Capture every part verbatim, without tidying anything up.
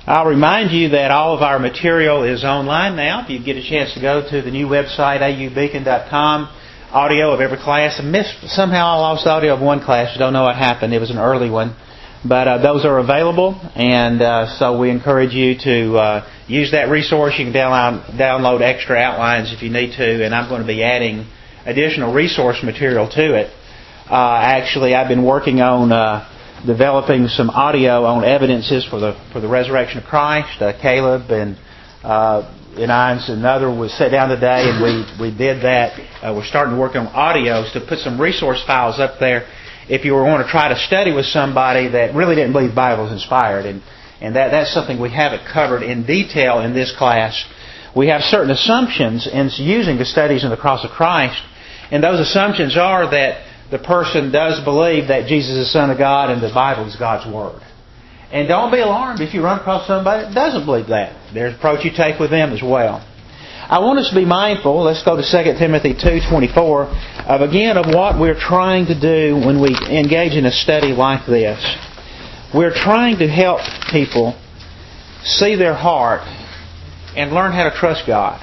I'll remind you that all of our material is online now. If you get a chance to go to the new website, a u beacon dot com, audio of every class. I missed, somehow I lost audio of one class. I don't know what happened. It was an early one. But uh, those are available, and uh, so we encourage you to uh, use that resource. You can download, download extra outlines if you need to, and I'm going to be adding additional resource material to it. Uh, actually, I've been working on uh, developing some audio on evidences for the for the resurrection of Christ. Uh, Caleb and uh, and I and another was sat down today, and we, we did that. Uh, we're starting to work on audios to put some resource files up there if you were going to try to study with somebody that really didn't believe the Bible was inspired. And, and that, that's something we haven't covered in detail in this class. We have certain assumptions in using the studies in the cross of Christ. And those assumptions are that the person does believe that Jesus is the Son of God and the Bible is God's Word. And don't be alarmed if you run across somebody that doesn't believe that. There's an approach you take with them as well. I want us to be mindful, let's go to Second Timothy two twenty-four, of again of what we're trying to do when we engage in a study like this. We're trying to help people see their heart and learn how to trust God.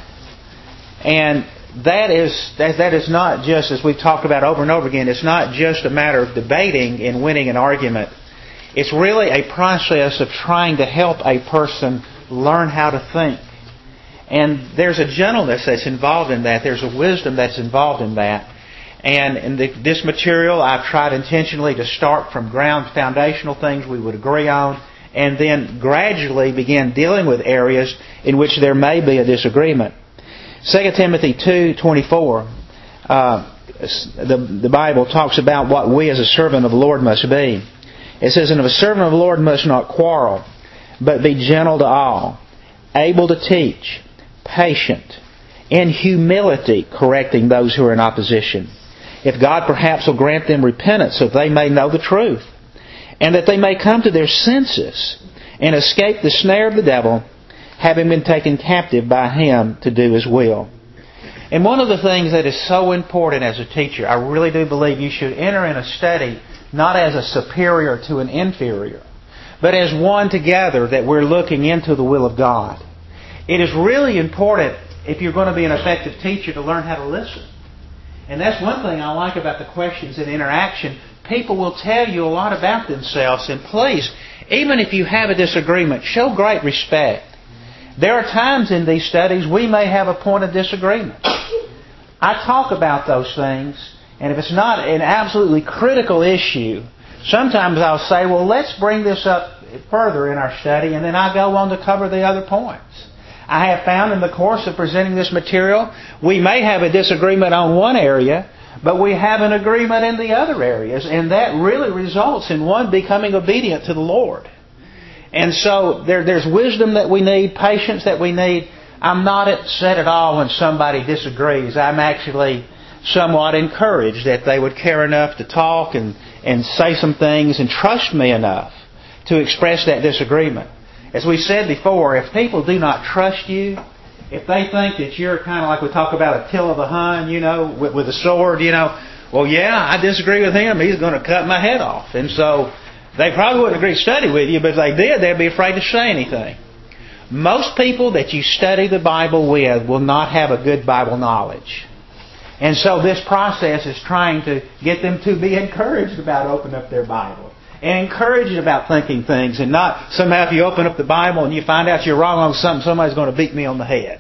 And that is that, that is not just, as we've talked about over and over again, it's not just a matter of debating and winning an argument. It's really a process of trying to help a person learn how to think. And there's a gentleness that's involved in that. There's a wisdom that's involved in that. And in the, this material, I've tried intentionally to start from ground foundational things we would agree on, and then gradually begin dealing with areas in which there may be a disagreement. Second Timothy two twenty-four, uh, the, the Bible talks about what we as a servant of the Lord must be. It says, "And of a servant of the Lord must not quarrel, but be gentle to all, able to teach, patient, in humility correcting those who are in opposition. If God perhaps will grant them repentance so they may know the truth, and that they may come to their senses and escape the snare of the devil, having been taken captive by him to do his will." And one of the things that is so important as a teacher, I really do believe you should enter in a study not as a superior to an inferior, but as one together that we're looking into the will of God. It is really important, if you're going to be an effective teacher, to learn how to listen. And that's one thing I like about the questions and interaction. People will tell you a lot about themselves. And please, even if you have a disagreement, show great respect. There are times in these studies we may have a point of disagreement. I talk about those things, and if it's not an absolutely critical issue, sometimes I'll say, well, let's bring this up further in our study, and then I go on to cover the other points. I have found in the course of presenting this material, we may have a disagreement on one area, but we have an agreement in the other areas, and that really results in one becoming obedient to the Lord. And so there, there's wisdom that we need, patience that we need. I'm not upset at all when somebody disagrees. I'm actually somewhat encouraged that they would care enough to talk and, and say some things and trust me enough to express that disagreement. As we said before, if people do not trust you, if they think that you're kind of like we talk about Attila the Hun, you know, with, with a sword, you know, well, yeah, I disagree with him. He's going to cut my head off. And so they probably wouldn't agree to study with you, but if they did, they'd be afraid to say anything. Most people that you study the Bible with will not have a good Bible knowledge. And so this process is trying to get them to be encouraged about opening up their Bible. And encouraged about thinking things. And not somehow if you open up the Bible and you find out you're wrong on something, somebody's going to beat me on the head.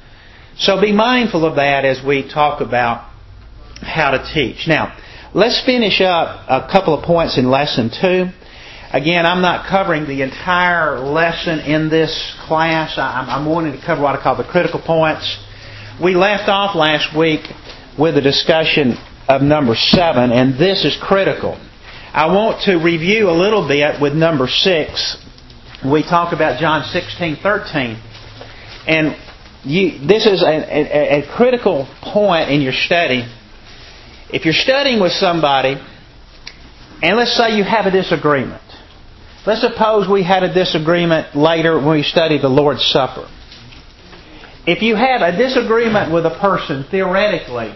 So be mindful of that as we talk about how to teach. Now, let's finish up a couple of points in Lesson two. Again, I'm not covering the entire lesson in this class. I'm wanting to cover what I call the critical points. We left off last week with a discussion of number seven, and this is critical. I want to review a little bit with number six. We talked about John sixteen thirteen. And you, this is a, a, a critical point in your study. If you're studying with somebody, and let's say you have a disagreement. Let's suppose we had a disagreement later when we studied the Lord's Supper. If you have a disagreement with a person, theoretically,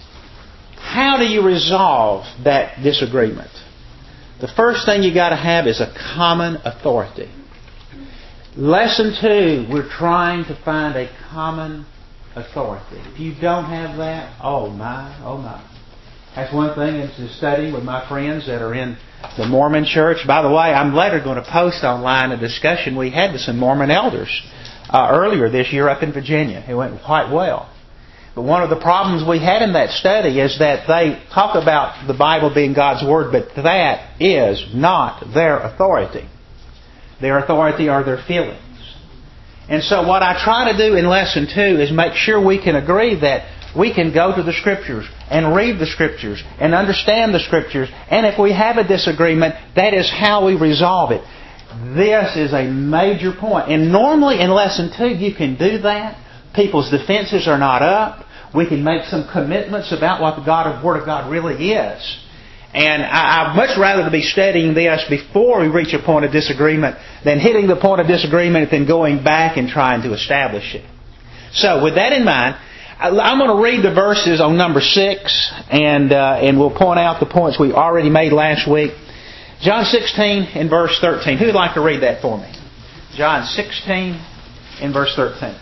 how do you resolve that disagreement? The first thing you got to have is a common authority. Lesson two, we're trying to find a common authority. If you don't have that, oh my, oh my. That's one thing in studying with my friends that are in the Mormon church. By the way, I'm later going to post online a discussion we had with some Mormon elders uh, earlier this year up in Virginia. It went quite well. But one of the problems we had in that study is that they talk about the Bible being God's Word, but that is not their authority. Their authority are their feelings. And so what I try to do in lesson two is make sure we can agree that we can go to the Scriptures and read the Scriptures and understand the Scriptures. And if we have a disagreement, that is how we resolve it. This is a major point. And normally in lesson two you can do that. People's defenses are not up. We can make some commitments about what the God of Word of God really is. And I, I'd much rather be studying this before we reach a point of disagreement than hitting the point of disagreement and then going back and trying to establish it. So with that in mind, I'm going to read the verses on number six, and uh, and we'll point out the points we already made last week. John sixteen and verse thirteen. Who would like to read that for me? John sixteen and verse thirteen.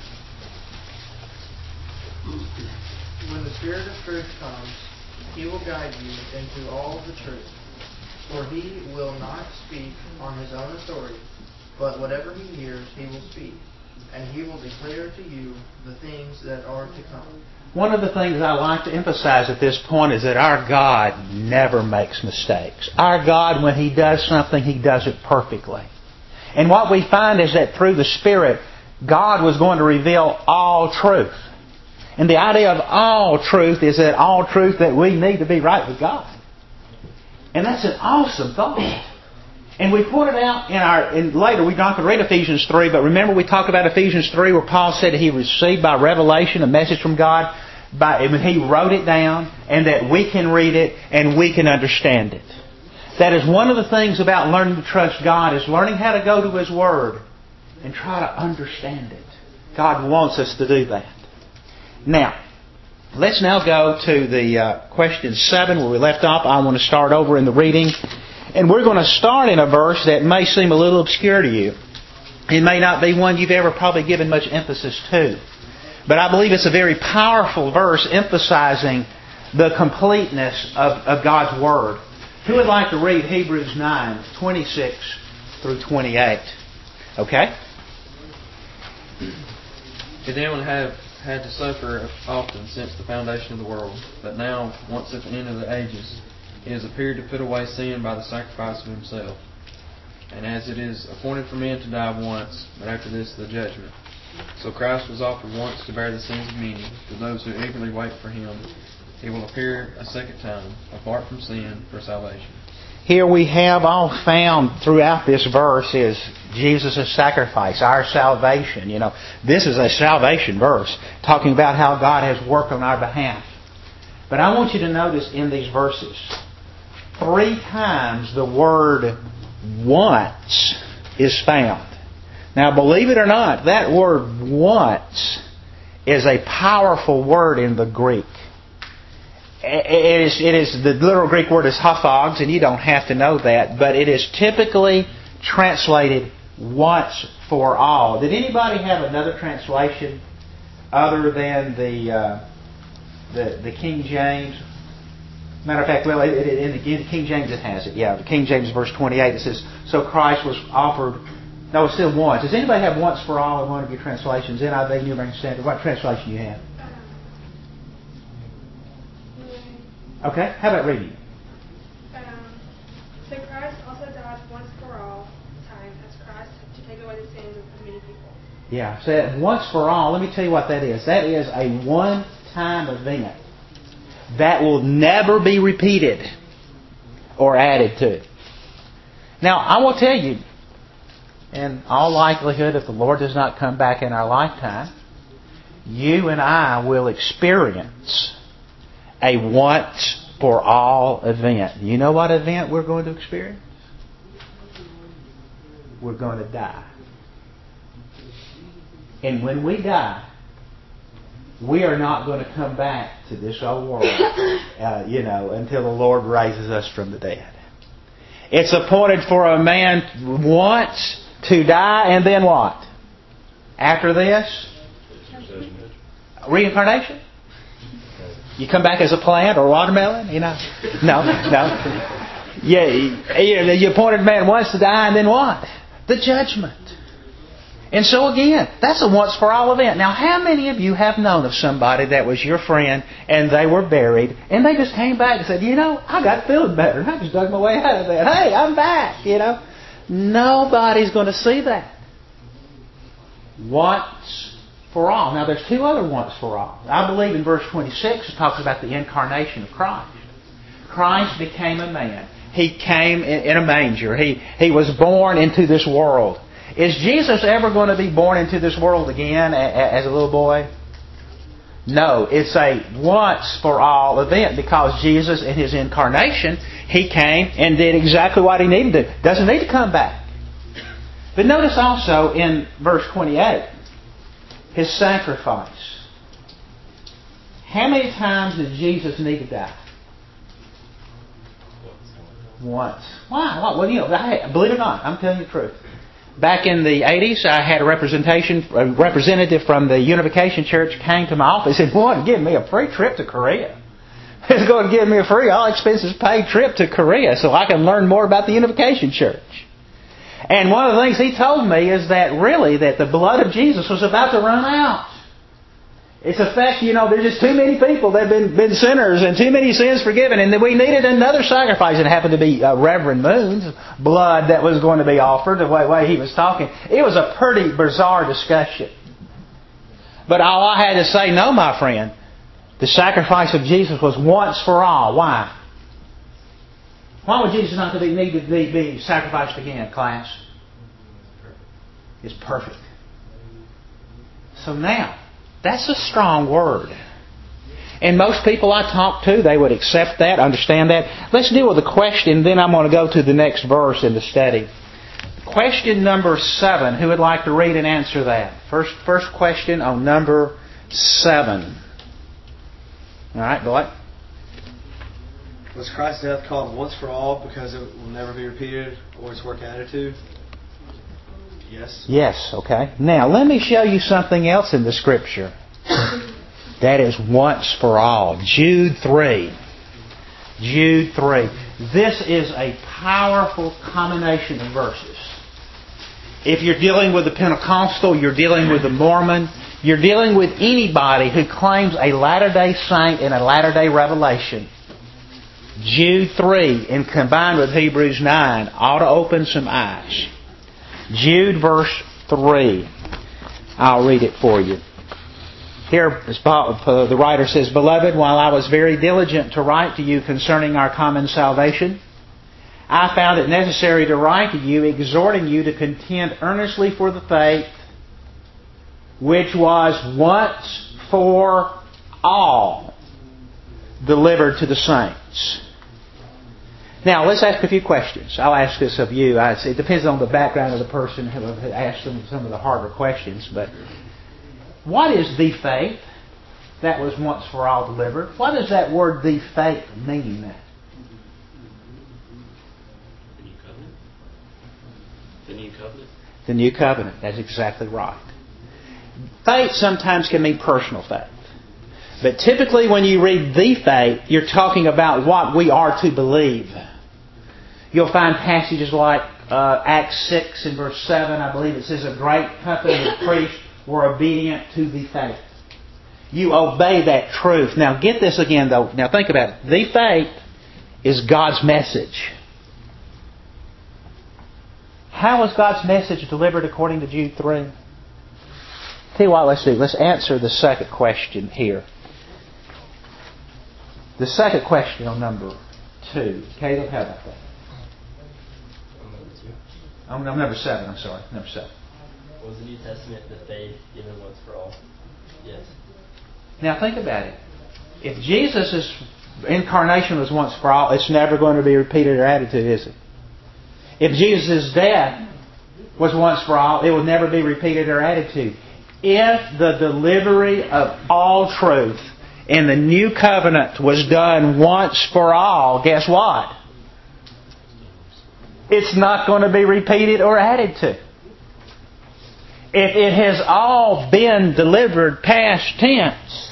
When the Spirit of truth comes, He will guide you into all the truth. For He will not speak on His own authority, but whatever He hears, He will speak. And He will declare to you the things that are to come. One of the things I like to emphasize at this point is that our God never makes mistakes. Our God, when He does something, He does it perfectly. And what we find is that through the Spirit, God was going to reveal all truth. And the idea of all truth is that all truth that we need to be right with God. And that's an awesome thought. And we pointed out in our, in later, we're not going to read Ephesians three, but remember we talked about Ephesians three where Paul said that he received by revelation a message from God, by, and he wrote it down, and that we can read it and we can understand it. That is one of the things about learning to trust God, is learning how to go to His Word and try to understand it. God wants us to do that. Now, let's now go to the uh, question seven where we left off. I want to start over in the reading. And we're going to start in a verse that may seem a little obscure to you. It may not be one you've ever probably given much emphasis to. But I believe it's a very powerful verse emphasizing the completeness of, of God's Word. Who would like to read Hebrews nine, twenty-six through twenty-eight? Okay? For them have had to suffer often since the foundation of the world. But now, once at the end of the ages, He has appeared to put away sin by the sacrifice of Himself. And as it is appointed for men to die once, but after this the judgment. So Christ was offered once to bear the sins of many. To those who eagerly wait for Him, He will appear a second time, apart from sin, for salvation. Here we have all found throughout this verse is Jesus' sacrifice, our salvation. You know, this is a salvation verse, talking about how God has worked on our behalf. But I want you to notice in these verses, three times the word once is found. Now, believe it or not, that word once is a powerful word in the Greek. It is, it is, the literal Greek word is haphags, and you don't have to know that, but it is typically translated once for all. Did anybody have another translation other than the uh, the, the King James? Matter of fact, well, it, it, in the King James it has it. Yeah, the King James verse twenty-eight, it says, so Christ was offered. No, it's still once. Does anybody have once for all in one of your translations? N I V, New American Standard. What translation do you have? Okay, how about reading? Um, so Christ also died once for all time as Christ to take away the sins of many people. Yeah, so that once for all, let me tell you what that is. That is a one-time event that will never be repeated or added to. Now, I will tell you, in all likelihood, if the Lord does not come back in our lifetime, you and I will experience a once-for-all event. You know what event we're going to experience? We're going to die. And when we die, we are not going to come back to this old world, uh, you know, until the Lord raises us from the dead. It's appointed for a man once to die, and then what? After this, reincarnation. You come back as a plant or watermelon, you know? No, no. Yeah, you appointed man once to die, and then what? The judgment. And so again, that's a once for all event. Now, how many of you have known of somebody that was your friend and they were buried and they just came back and said, you know, I got feeling better and I just dug my way out of that. Hey, I'm back, you know? Nobody's going to see that. Once for all. Now, there's two other once for all. I believe in verse twenty-six it talks about the incarnation of Christ. Christ became a man. He came in a manger. He, he was born into this world. Is Jesus ever going to be born into this world again as a little boy? No. It's a once for all event because Jesus in His incarnation, He came and did exactly what He needed to do. Doesn't need to come back. But notice also in verse twenty-eight, His sacrifice. How many times did Jesus need to die? Once. Why? Why? Well, you know, I, believe it or not, I'm telling you the truth. Back in the eighties, I had a representation, a representative from the Unification Church came to my office and wanted to give me a free trip to Korea. He was going to give me a free, all expenses paid trip to Korea so I can learn more about the Unification Church. And one of the things he told me is that really that the blood of Jesus was about to run out. It's a fact, you know, there's just too many people that have been, been sinners and too many sins forgiven, and that we needed another sacrifice. It happened to be uh, Reverend Moon's blood that was going to be offered, the way, way he was talking. It was a pretty bizarre discussion. But all I had to say, no, my friend, the sacrifice of Jesus was once for all. Why? Why would Jesus not be, need to be, be sacrificed again, class? It's perfect. So now, that's a strong word. And most people I talk to, they would accept that, understand that. Let's deal with the question, then I'm going to go to the next verse in the study. Question number seven. Who would like to read and answer that? First, first question on number seven. All right, go ahead. Was Christ's death called once for all because it will never be repeated, or its work attitude? Yes. Yes, okay. Now, let me show you something else in the Scripture. That is once for all. Jude three. Jude three. This is a powerful combination of verses. If you're dealing with the Pentecostal, you're dealing with the Mormon, you're dealing with anybody who claims a Latter-day Saint and a Latter-day Revelation, Jude three, and combined with Hebrews nine, ought to open some eyes. Jude verse three. I'll read it for you. Here the writer says, Beloved, while I was very diligent to write to you concerning our common salvation, I found it necessary to write to you, exhorting you to contend earnestly for the faith which was once for all delivered to the saints. Now, let's ask a few questions. I'll ask this of you. I, it depends on the background of the person who asked them some of the harder questions. But what is the faith that was once for all delivered? What does that word, the faith, mean? The new covenant. The new covenant. The new covenant. That's exactly right. Faith sometimes can mean personal faith. But typically when you read the faith, you're talking about what we are to believe. You'll find passages like uh, Acts six and verse seven, I believe it says, a great company of priests were obedient to the faith. You obey that truth. Now get this again though. Now think about it. The faith is God's message. How was God's message delivered according to Jude three? Tell you what, let's do. Let's answer the second question here. The second question on number two. Caleb, how about that? Oh, no, number seven, I'm sorry. Number seven. Was the New Testament the faith given once for all? Yes. Now think about it. If Jesus' incarnation was once for all, it's never going to be repeated or added to, is it? If Jesus' death was once for all, it will never be repeated or added to. If the delivery of all truth in the new covenant was done once for all, guess what? It's not going to be repeated or added to. if it has all been delivered past tense,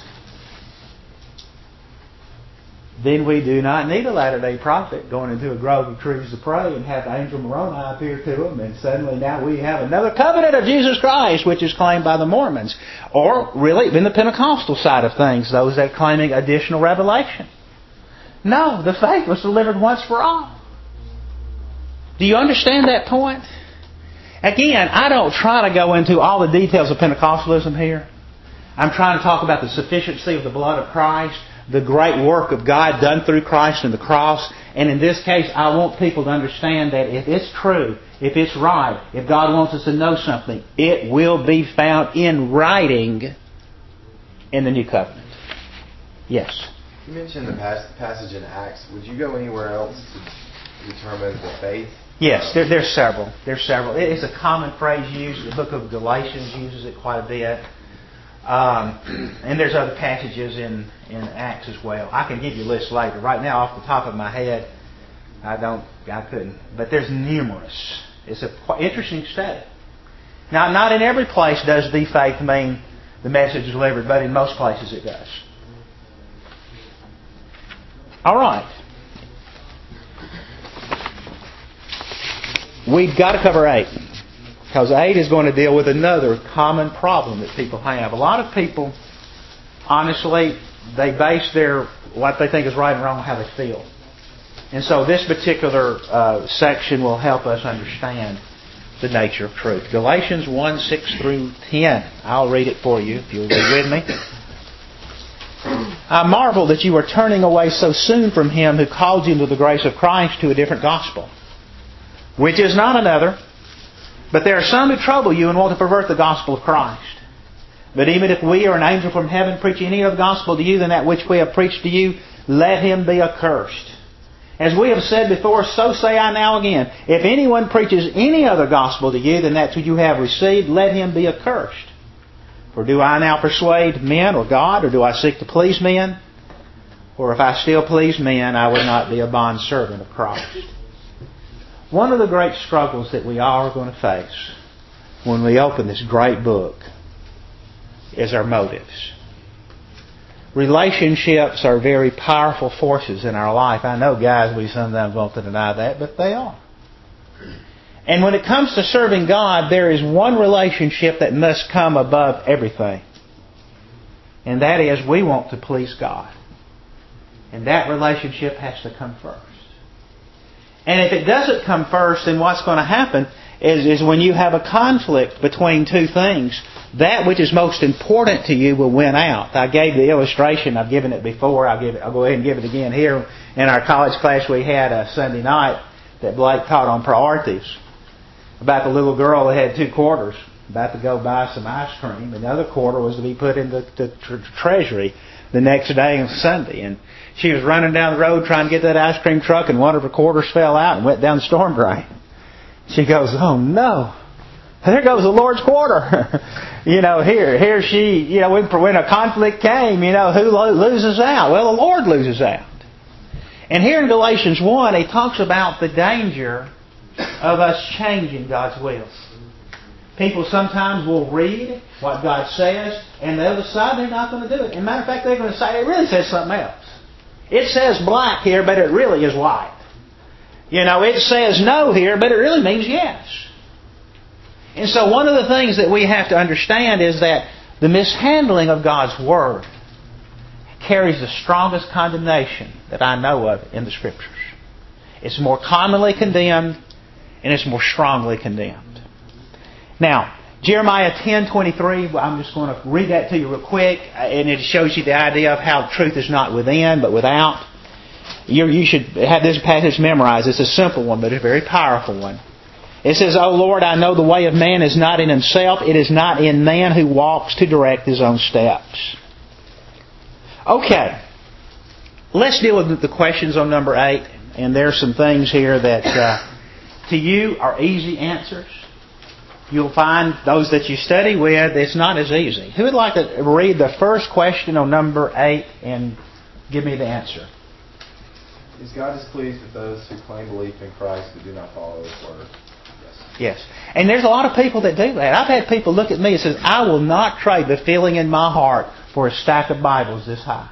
then we do not need a latter-day prophet going into a grove of trees to pray and have Angel Moroni appear to him, and suddenly now we have another covenant of Jesus Christ, which is claimed by the Mormons. Or really in the Pentecostal side of things, those that are claiming additional revelation. No, the faith was delivered once for all. Do you understand that point? Again, I don't try to go into all the details of Pentecostalism here. I'm trying to talk about the sufficiency of the blood of Christ, the great work of God done through Christ and the cross. And in this case, I want people to understand that if it's true, if it's right, if God wants us to know something, it will be found in writing in the New Covenant. Yes? You mentioned the pas- passage in Acts. Would you go anywhere else to determine the faith? Yes, there, there's several. There's several. It's a common phrase used. The book of Galatians uses it quite a bit. Um, and there's other passages in, in Acts as well. I can give you a list later. Right now, off the top of my head, I don't, I couldn't. But there's numerous. It's a quite interesting study. Now, not in every place does the faith mean the message is delivered, but in most places it does. All right. We've got to cover eight. Because eight is going to deal with another common problem that people have. A lot of people, honestly, they base their what they think is right and wrong on how they feel. And so this particular uh, section will help us understand the nature of truth. Galatians one, six through ten. I'll read it for you if you'll be with me. I marvel that you are turning away so soon from Him who called you into the grace of Christ to a different gospel, which is not another. But there are some who trouble you and want to pervert the gospel of Christ. But even if we or an angel from heaven preach any other gospel to you than that which we have preached to you, let him be accursed. As we have said before, so say I now again. If anyone preaches any other gospel to you than that which you have received, let him be accursed. For do I now persuade men or God, or do I seek to please men? For if I still please men, I would not be a bondservant of Christ. One of the great struggles that we all are going to face when we open this great book is our motives. Relationships are very powerful forces in our life. I know, guys, we sometimes want to deny that, but they are. And when it comes to serving God, there is one relationship that must come above everything. And that is, we want to please God. And that relationship has to come first. And if it doesn't come first, then what's going to happen is, is when you have a conflict between two things, that which is most important to you will win out. I gave the illustration. I've given it before. I'll, give it, I'll go ahead and give it again here. In our college class we had a Sunday night that Blake taught on priorities, about the little girl that had two quarters, about to go buy some ice cream, and the other quarter was to be put in the, the tr- treasury the next day on Sunday. And she was running down the road trying to get that ice cream truck, and one of her quarters fell out and went down the storm drain. She goes, "Oh no, there goes the Lord's quarter." you know, here, here she, you know, when, when a conflict came, you know, who lo- loses out? Well, the Lord loses out. And here in Galatians one, he talks about the danger of us changing God's will. People sometimes will read what God says, and the other side, they're not going to do it. As a matter of fact, they're going to say, it really says something else. It says black here, but it really is white. You know, it says no here, but it really means yes. And so one of the things that we have to understand is that the mishandling of God's Word carries the strongest condemnation that I know of in the Scriptures. It's more commonly condemned, and it's more strongly condemned. Now, Jeremiah ten twenty-three, I'm just going to read that to you real quick, and it shows you the idea of how truth is not within, but without. You, you should have this passage memorized. It's a simple one, but it's a very powerful one. It says, "O Lord, I know the way of man is not in himself. It is not in man who walks to direct his own steps." Okay. Let's deal with the questions on number eight. And there's some things here that uh, to you are easy answers. You'll find those that you study with, it's not as easy. Who would like to read the first question on number eight and give me the answer? Is God displeased with those who claim belief in Christ but do not follow His Word? Yes. Yes. And there's a lot of people that do that. I've had people look at me and say, I will not trade the feeling in my heart for a stack of Bibles this high.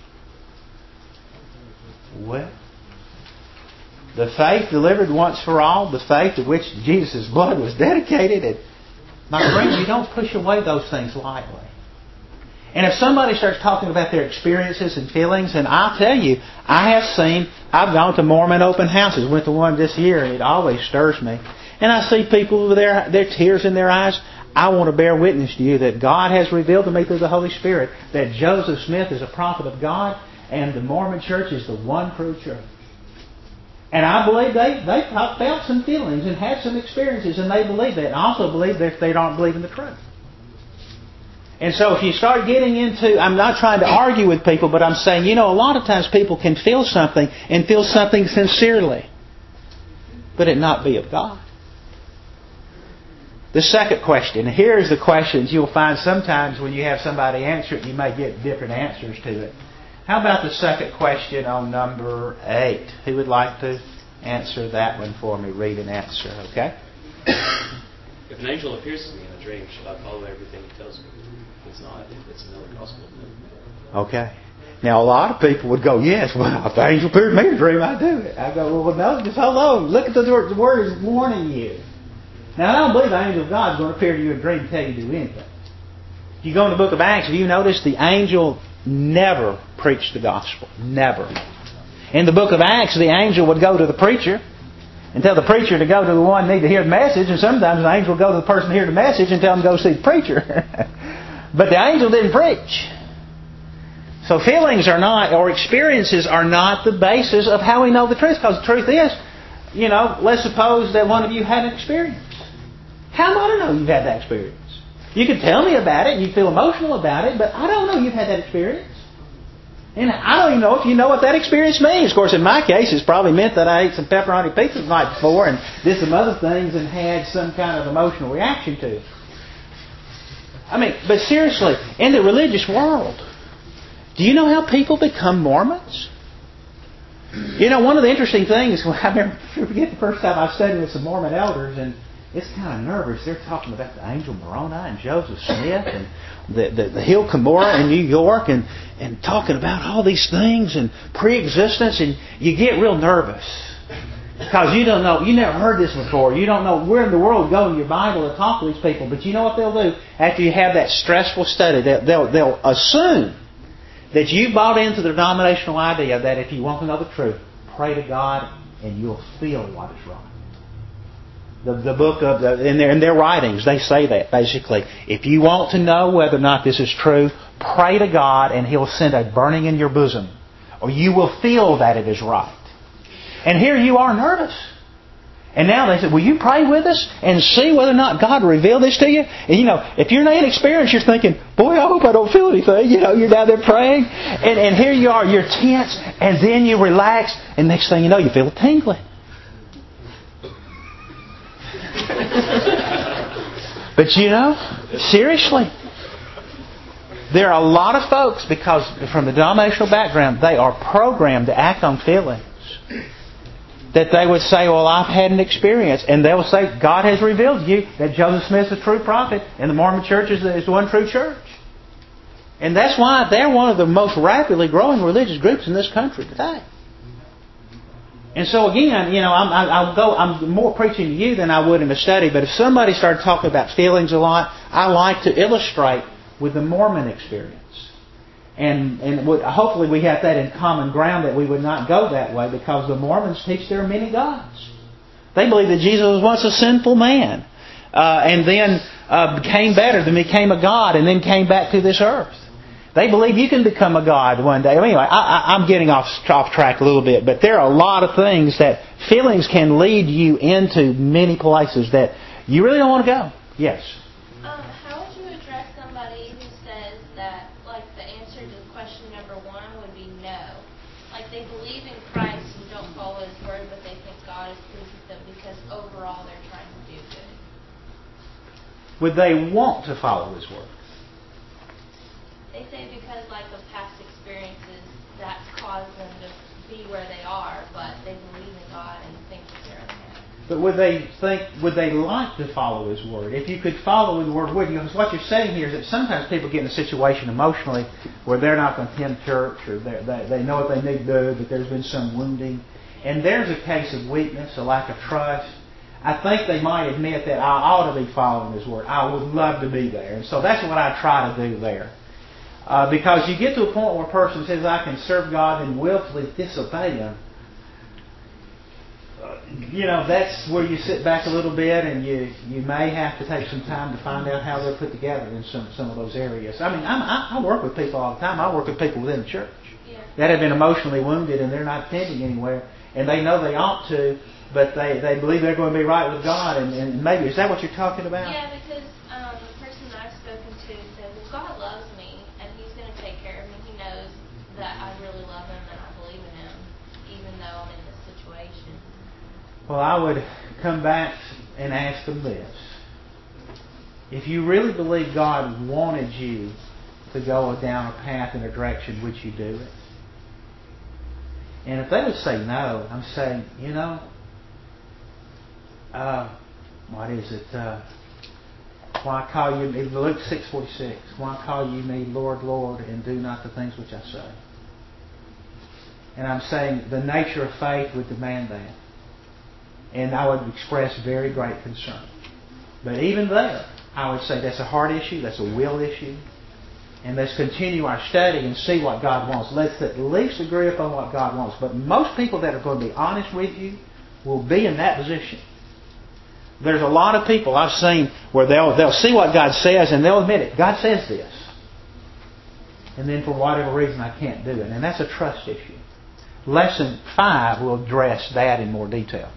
Well, the faith delivered once for all, the faith to which Jesus' blood was dedicated, and my friend, you don't push away those things lightly. And if somebody starts talking about their experiences and feelings, and I'll tell you, I have seen, I've gone to Mormon open houses, went to one this year, and it always stirs me. And I see people with their, their tears in their eyes. I want to bear witness to you that God has revealed to me through the Holy Spirit that Joseph Smith is a prophet of God, and the Mormon Church is the one true church. And I believe they, they felt some feelings and had some experiences, and they believe that. And I also believe that they don't believe in the truth. And so if you start getting into, I'm not trying to argue with people, but I'm saying, you know, a lot of times people can feel something and feel something sincerely, but it not be of God. The second question, and here's the questions you'll find sometimes when you have somebody answer it, you may get different answers to it. How about the second question on number eight? Who would like to answer that one for me? Read an answer, okay? If an angel appears to me in a dream, should I follow everything he tells me? If it's not, it's another gospel. Okay. Now, a lot of people would go, yes, well, if the angel appeared to me in a dream, I'd do it. I go, well, no, just hold on. Look at the word. The word is warning you. Now, I don't believe the angel of God is going to appear to you in a dream and tell you to do anything. If you go in the book of Acts, have you noticed the angel never preached the gospel? Never. In the book of Acts, the angel would go to the preacher and tell the preacher to go to the one who need to hear the message, and sometimes the angel would go to the person to hear the message and tell them to go see the preacher. But the angel didn't preach. So feelings are not, or experiences are not the basis of how we know the truth. Because the truth is, you know, let's suppose that one of you had an experience. How am I to know you've had that experience? You can tell me about it and you feel emotional about it, but I don't know you've had that experience. And I don't even know if you know what that experience means. Of course, in my case, it's probably meant that I ate some pepperoni pizza the night before and did some other things and had some kind of emotional reaction to it. I mean, but seriously, in the religious world, do you know how people become Mormons? You know, one of the interesting things, I remember, I forget the first time I studied with some Mormon elders, and it's kind of nervous. They're talking about the angel Moroni and Joseph Smith and the, the, the Hill Cumorah in New York and, and talking about all these things and pre-existence, and you get real nervous. Because you don't know, you never heard this before. You don't know where in the world go in your Bible to talk to these people. But you know what they'll do? After you have that stressful study, they'll, they'll, they'll assume that you bought into the denominational idea that if you want to know the truth, pray to God and you'll feel what is right. The, the book of the, in their in their writings, they say that basically. If you want to know whether or not this is true, pray to God and He'll send a burning in your bosom, or you will feel that it is right. And here you are nervous. And now they said, will you pray with us and see whether or not God revealed this to you? And you know, if you're not inexperienced, you're thinking, boy, I hope I don't feel anything. You know, you're down there praying. And, and here you are, you're tense. And then you relax. And next thing you know, you feel a tingling. But you know, seriously, there are a lot of folks, because from the denominational background, they are programmed to act on feelings. That they would say, well, I've had an experience. And they will say, God has revealed to you that Joseph Smith is a true prophet and the Mormon Church is the one true church. And that's why they're one of the most rapidly growing religious groups in this country today. And so again, you know, I'm, I, I'll go, I'm more preaching to you than I would in a study. But if somebody started talking about feelings a lot, I like to illustrate with the Mormon experience. And and hopefully we have that in common ground, that we would not go that way, because the Mormons teach there are many gods. They believe that Jesus was once a sinful man, uh, and then uh, became better, then became a god, and then came back to this earth. They believe you can become a god one day. Anyway, I, I, I'm getting off, off track a little bit, but there are a lot of things that feelings can lead you into many places that you really don't want to go. Yes? Um, how would you address somebody who says that, like, the answer to question number one would be no? Like, they believe in Christ and don't follow His Word, but they think God is pleased with them because overall they're trying to do good. Would they want to follow His Word? They say because, like, of past experiences, that's caused them to be where they are, but they believe in God and think that they're okay. But would they think, would they like to follow His Word? If you could follow His Word, would you? Because what you're saying here is that sometimes people get in a situation emotionally where they're not going to attend church, or they they know what they need to do, but there's been some wounding. And there's a case of weakness, a lack of trust. I think they might admit that I ought to be following His Word. I would love to be there. And so that's what I try to do there. Uh, because you get to a point where a person says, I can serve God and willfully disobey Him. You know, that's where you sit back a little bit, and you you may have to take some time to find out how they're put together in some, some of those areas. I mean, I'm, I, I work with people all the time. I work with people within the church yeah. that have been emotionally wounded, and they're not attending anywhere, and they know they ought to, but they, they believe they're going to be right with God, and, and maybe, is that what you're talking about? Yeah, because um, the person that I've spoken to said, well, God loves me, and He's going to take care of me. He knows that I really love Him, and I believe in Him, even though I'm in this situation. Well, I would come back and ask them this. If you really believe God wanted you to go down a path in a direction, would you do it? And if they would say no, I'm saying, you know, uh, what is it? Uh, why call you me, Luke six forty-six, why call you me Lord, Lord, and do not the things which I say? And I'm saying the nature of faith would demand that. And I would express very great concern. But even there, I would say that's a heart issue, that's a will issue. And let's continue our study and see what God wants. Let's at least agree upon what God wants. But most people that are going to be honest with you will be in that position. There's a lot of people I've seen where they'll they'll see what God says and they'll admit it. God says this. And then for whatever reason I can't do it. And that's a trust issue. Lesson five will address that in more detail.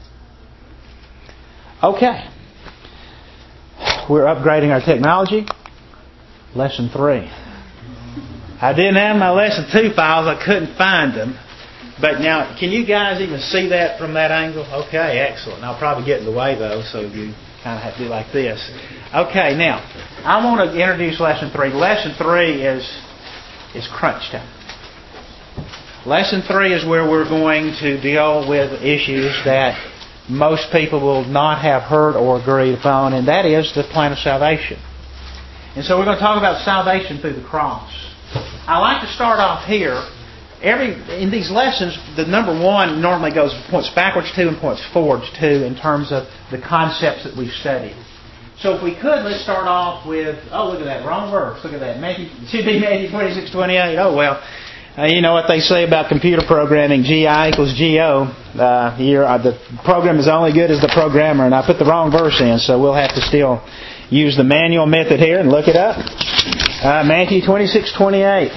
Okay. We're upgrading our technology. Lesson three. I didn't have my lesson two files. I couldn't find them. But now, can you guys even see that from that angle? Okay, excellent. I'll probably get in the way, though, so you kind of have to do like this. Okay, now, I want to introduce lesson three. Lesson three is, is crunch time. Lesson three is where we're going to deal with issues that most people will not have heard or agreed upon, and that is the plan of salvation. And so we're going to talk about salvation through the cross. I like to start off here. Every in these lessons, the number one normally goes points backwards to and points forwards to in terms of the concepts that we've studied. So if we could, let's start off with, oh, look at that, wrong verse. Look at that. Matthew, it should be Matthew twenty-six twenty-eight. Oh, well. Uh, you know what they say about computer programming, G I equals G O. Uh, here, uh, the program is only good as the programmer, and I put the wrong verse in, so we'll have to still use the manual method here and look it up. Uh, Matthew twenty-six twenty-eight.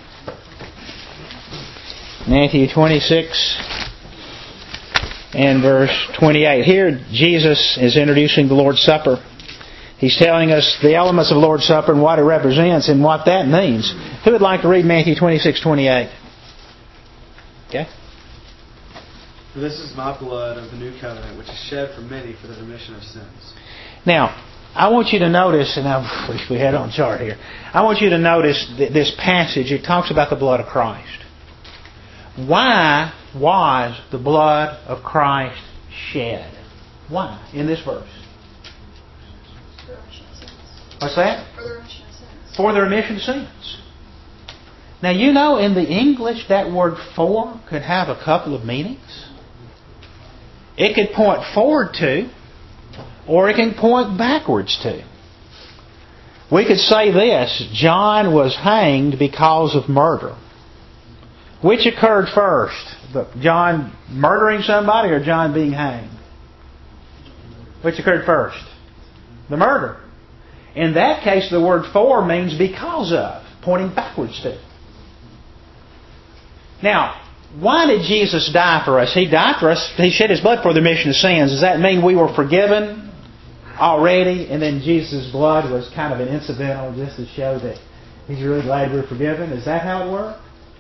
Matthew twenty-six and verse twenty-eight. Here, Jesus is introducing the Lord's Supper. He's telling us the elements of the Lord's Supper and what it represents and what that means. Who would like to read Matthew twenty-six twenty-eight? Okay. For this is my blood of the new covenant, which is shed for many for the remission of sins. Now, I want you to notice, and I wish we had on chart here. I want you to notice that this passage, it talks about the blood of Christ. Why was the blood of Christ shed? Why? In this verse. What's that? For the remission of sins. For the remission of sins. Now, you know, in the English, that word for could have a couple of meanings. It could point forward to, or it can point backwards to. We could say this: John was hanged because of murder. Which occurred first? The John murdering somebody or John being hanged? Which occurred first? The murder. In that case, the word for means because of, pointing backwards to. Now, why did Jesus die for us? He died for us. He shed His blood for the remission of sins. Does that mean we were forgiven already, and then Jesus' blood was kind of an incidental just to show that He's really glad we're forgiven? Is that how it worked?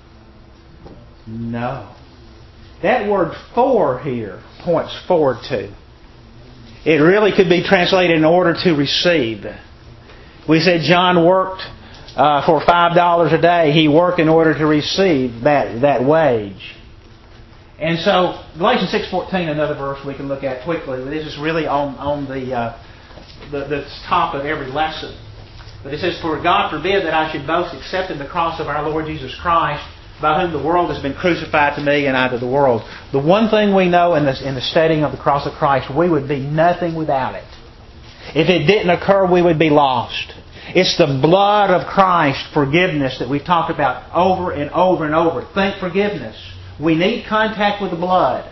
No. That word for here points forward to. It really could be translated in order to receive. We said John worked uh, for five dollars a day. He worked in order to receive that, that wage. And so Galatians six fourteen, another verse we can look at quickly. This is really on on the, uh, the the top of every lesson. But it says, "For God forbid that I should boast except in the cross of our Lord Jesus Christ, by whom the world has been crucified to me and I to the world." The one thing we know in, this, in the studying of the cross of Christ, we would be nothing without it. If it didn't occur, we would be lost. It's the blood of Christ, forgiveness, that we've talked about over and over and over. Think forgiveness. We need contact with the blood.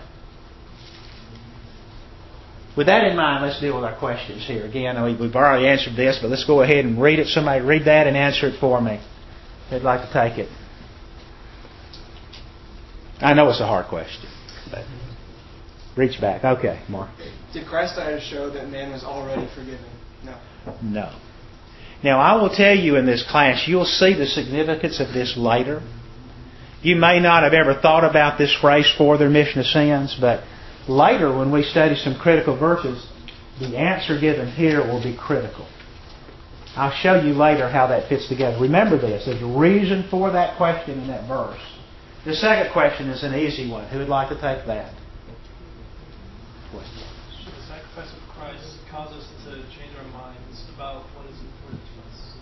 With that in mind, let's deal with our questions here. Again, we've already answered this, but let's go ahead and read it. Somebody read that and answer it for me. Who'd like to take it? I know it's a hard question, but reach back. Okay, Mark. Did Christ die to show that man was already forgiven? No. No. Now, I will tell you in this class, you'll see the significance of this later. You may not have ever thought about this phrase, for the remission of sins, but later when we study some critical verses, the answer given here will be critical. I'll show you later how that fits together. Remember this, there's a reason for that question in that verse. The second question is an easy one. Who would like to take that? Should the sacrifice of Christ cause us to change our minds about what is important to us?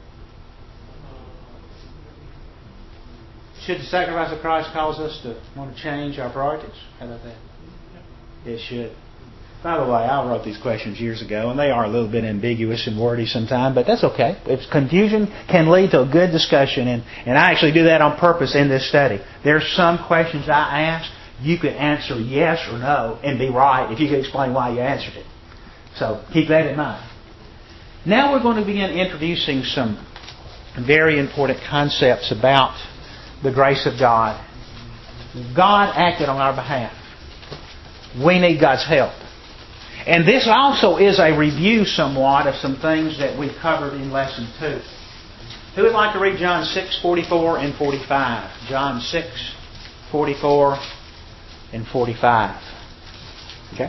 Should the sacrifice of Christ cause us to want to change our priorities? How about that? It should. By the way, I wrote these questions years ago, and they are a little bit ambiguous and wordy sometimes, but that's okay. If confusion can lead to a good discussion, and, and I actually do that on purpose in this study. There's some questions I ask, you could answer yes or no and be right if you could explain why you answered it. So keep that in mind. Now we're going to begin introducing some very important concepts about the grace of God. God acted on our behalf. We need God's help. And this also is a review somewhat of some things that we covered in Lesson two. Who would like to read John six, forty-four and forty-five? John six, forty-four and forty-five. Okay?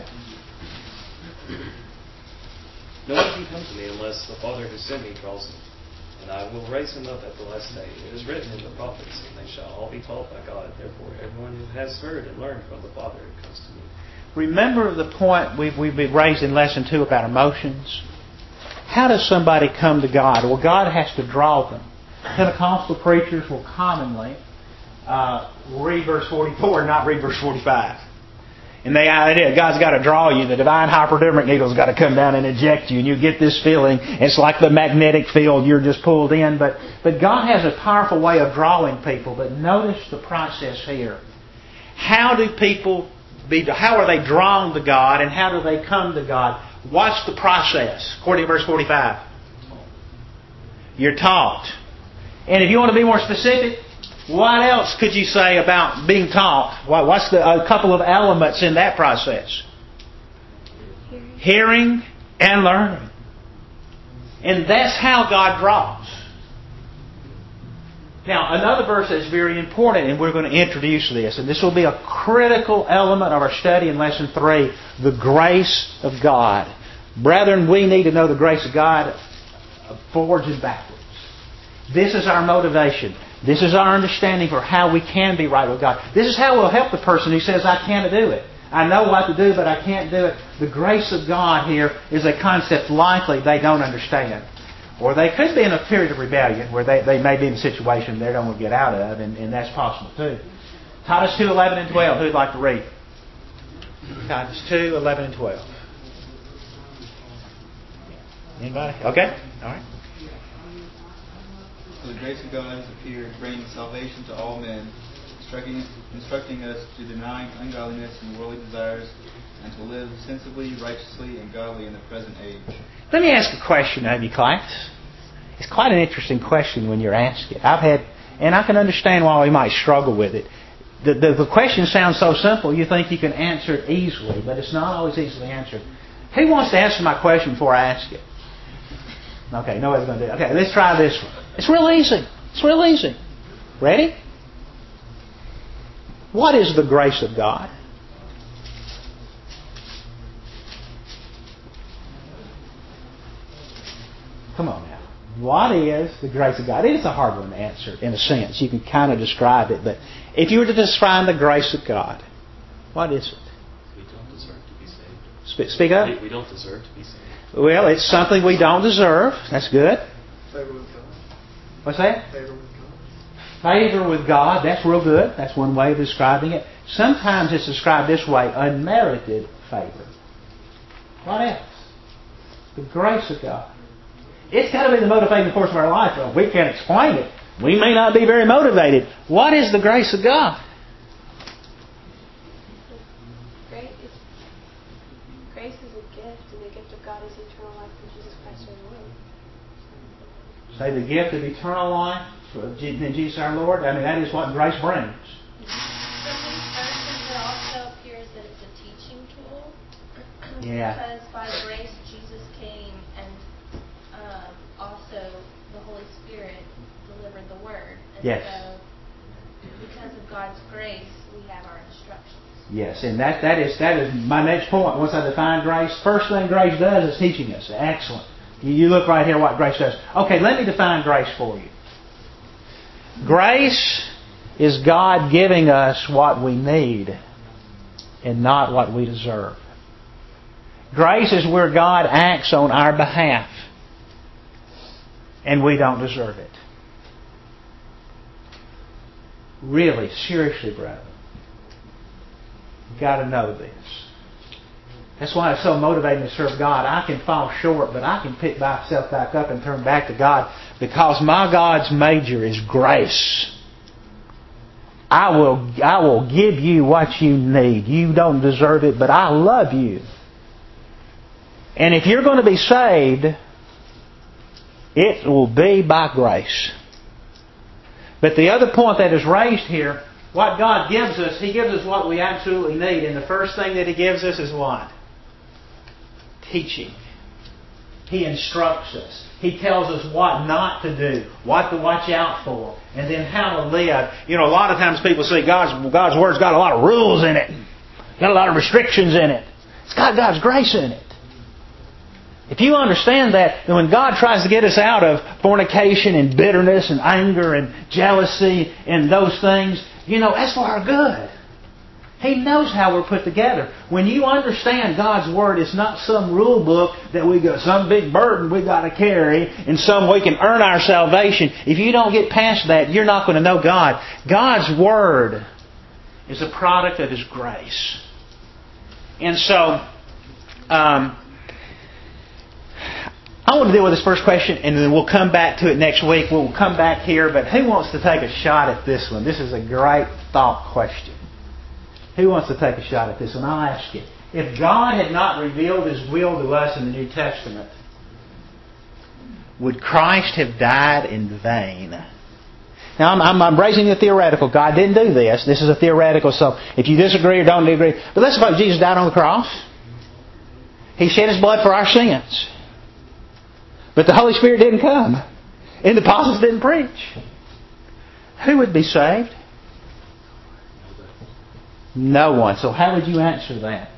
No one can come to me unless the Father who sent me draws him. And I will raise him up at the last day. It is written in the prophets, and they shall all be taught by God. Therefore, everyone who has heard and learned from the Father comes to me. Remember the point we've, we've been raised in Lesson two about emotions? How does somebody come to God? Well, God has to draw them. Pentecostal preachers will commonly uh, read verse forty-four and not read verse forty-five. And the idea, God's got to draw you. The divine hypodermic needle's got to come down and inject you. And you get this feeling. It's like the magnetic field. You're just pulled in. But, but God has a powerful way of drawing people. But notice the process here. How do people be, how are they drawn to God, and how do they come to God? What's the process? According to verse forty-five. You're taught. And if you want to be more specific, what else could you say about being taught? What's the, a couple of elements in that process? Hearing, Hearing and learning. And that's how God draws. Now, another verse that's very important, and we're going to introduce this, and this will be a critical element of our study in Lesson three, the grace of God. Brethren, we need to know the grace of God forwards and backwards. This is our motivation. This is our understanding for how we can be right with God. This is how we'll help the person who says, I can't do it. I know what to do, but I can't do it. The grace of God here is a concept likely they don't understand. Or they could be in a period of rebellion where they, they may be in a situation they don't want to get out of, and, and that's possible too. Titus two, eleven and twelve. Who'd like to read? Titus two, eleven and twelve. Anybody? Okay. All right. For the grace of God has appeared, bringing salvation to all men, instructing, instructing us to deny ungodliness and worldly desires, and to live sensibly, righteously, and godly in the present age. Let me ask a question of you, class. It's quite an interesting question when you're asked it. I've had, and I can understand why we might struggle with it. The, the, the question sounds so simple, you think you can answer it easily, but it's not always easily answered. Who wants to answer my question before I ask it? Okay, nobody's going to do it. Okay, let's try this one. It's real easy. It's real easy. Ready? What is the grace of God? Come on now. What is the grace of God? It is a hard one to answer in a sense. You can kind of describe it, but if you were to describe the grace of God, What is it? We don't deserve to be saved. Spe- speak up. We, we don't deserve to be saved. Well, it's something we don't deserve. That's good. Favor with God. What's that? Favor with God. Favor with God. That's real good. That's one way of describing it. Sometimes it's described this way: unmerited favor. What else? The grace of God. It's got to be the motivating force of our life. Well, we can't explain it. We may not be very motivated. What is the grace of God? Grace is, grace is a gift, and the gift of God is eternal life through Jesus Christ our Lord. Say the gift of eternal life in Jesus our Lord. I mean, that is what grace brings. From these verses, it also appears that it's a teaching tool. Yeah. Because by grace, Jesus came, and um, also the Holy Spirit delivered the Word. And Yes. so, because of God's grace, we have our instructions. Yes, and that that is that is my next point. Once I define grace, first thing grace does is teaching us. Excellent. You, you look right here what grace does. Okay, let me define grace for you. Grace is God giving us what we need and not what we deserve. Grace is where God acts on our behalf and we don't deserve it. Really, seriously, brother. You've got to know this. That's why it's so motivating to serve God. I can fall short, but I can pick myself back up and turn back to God because my God's major is grace. I will, I will give you what you need. You don't deserve it, but I love you. And if you're going to be saved, it will be by grace. But the other point that is raised here, what God gives us, He gives us what we absolutely need. And the first thing that He gives us is what? Teaching. He instructs us. He tells us what not to do, what to watch out for, and then how to live. You know, a lot of times people say God's God's Word's got a lot of rules in it. Got a lot of restrictions in it. It's got God's grace in it. If you understand that, then when God tries to get us out of fornication and bitterness and anger and jealousy and those things, you know, that's for our good. He knows how we're put together. When you understand God's Word, it's not some rule book that we got some big burden we got to carry and some we can earn our salvation. If you don't get past that, you're not going to know God. God's Word is a product of His grace. And so, um, I want to deal with this first question, and then we'll come back to it next week. We'll come back here, but who wants to take a shot at this one? This is a great thought question. Who wants to take a shot at this one? I'll ask you. If God had not revealed His will to us in the New Testament, would Christ have died in vain? Now, I'm, I'm, I'm raising the theoretical. God didn't do this. This is a theoretical, so if you disagree or don't agree. But let's suppose Jesus died on the cross. He shed His blood for our sins. But the Holy Spirit didn't come. And the apostles didn't preach. Who would be saved? No one. So how would you answer that?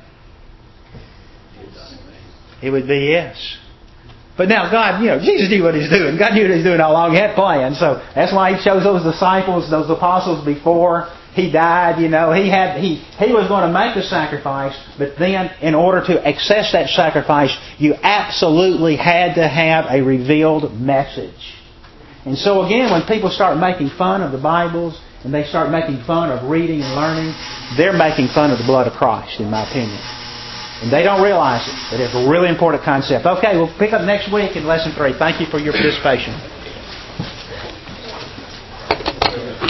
It would be yes. But now God, you know, Jesus knew what He was doing. God knew what He was doing all along. He had plans. So that's why He chose those disciples, those apostles before He died. You know, He had He He was going to make the sacrifice, but then in order to access that sacrifice, you absolutely had to have a revealed message. And so again, when people start making fun of the Bibles and they start making fun of reading and learning, they're making fun of the blood of Christ, in my opinion. And they don't realize it, but it's a really important concept. Okay, we'll pick up next week in Lesson three. Thank you for your participation.